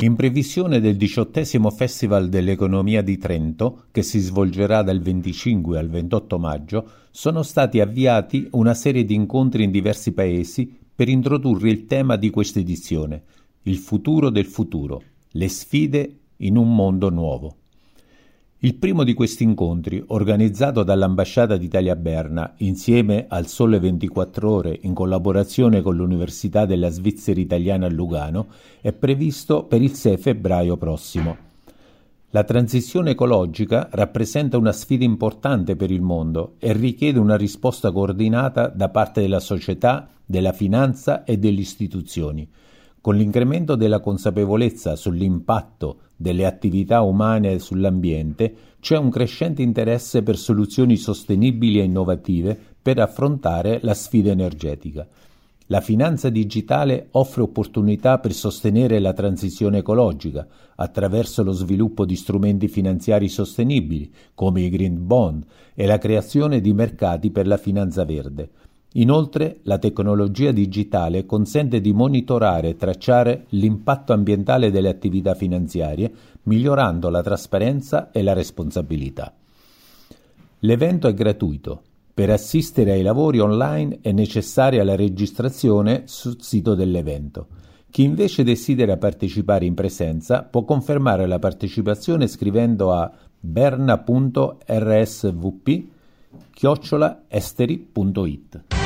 In previsione del 18° Festival dell'Economia di Trento, che si svolgerà dal 25 al 28 maggio, sono stati avviati una serie di incontri in diversi paesi per introdurre il tema di questa edizione: il futuro del futuro, le sfide in un mondo nuovo. Il primo di questi incontri, organizzato dall'Ambasciata d'Italia a Berna, insieme al Sole 24 Ore in collaborazione con l'Università della Svizzera Italiana a Lugano, è previsto per il 6 febbraio prossimo. La transizione ecologica rappresenta una sfida importante per il mondo e richiede una risposta coordinata da parte della società, della finanza e delle istituzioni. Con l'incremento della consapevolezza sull'impatto delle attività umane sull'ambiente, c'è un crescente interesse per soluzioni sostenibili e innovative per affrontare la sfida energetica. La finanza digitale offre opportunità per sostenere la transizione ecologica attraverso lo sviluppo di strumenti finanziari sostenibili, come i green bond, e la creazione di mercati per la finanza verde. Inoltre, la tecnologia digitale consente di monitorare e tracciare l'impatto ambientale delle attività finanziarie, migliorando la trasparenza e la responsabilità. L'evento è gratuito. Per assistere ai lavori online è necessaria la registrazione sul sito dell'evento. Chi invece desidera partecipare in presenza può confermare la partecipazione scrivendo a berna.rsvp@esteri.it.